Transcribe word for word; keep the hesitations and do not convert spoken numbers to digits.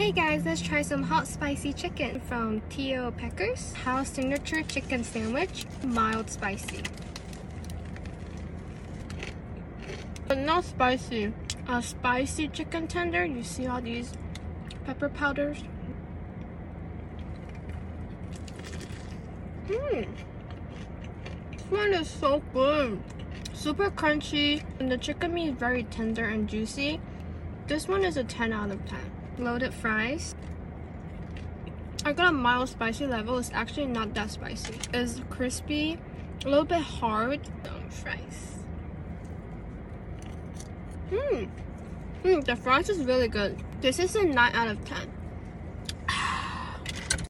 Hey guys, let's try some hot spicy chicken from Tio Peckers House Signature Chicken Sandwich, mild spicy. But not spicy. A spicy chicken tender. You see all these pepper powders? Mmm. This one is so good. Super crunchy, and the chicken meat is very tender and juicy. This one is a ten out of ten. Loaded fries. I got a mild spicy level. It's actually not that spicy. It's crispy, a little bit hard. Um, fries. Mmm. Mm, the fries is really good. This is a nine out of ten.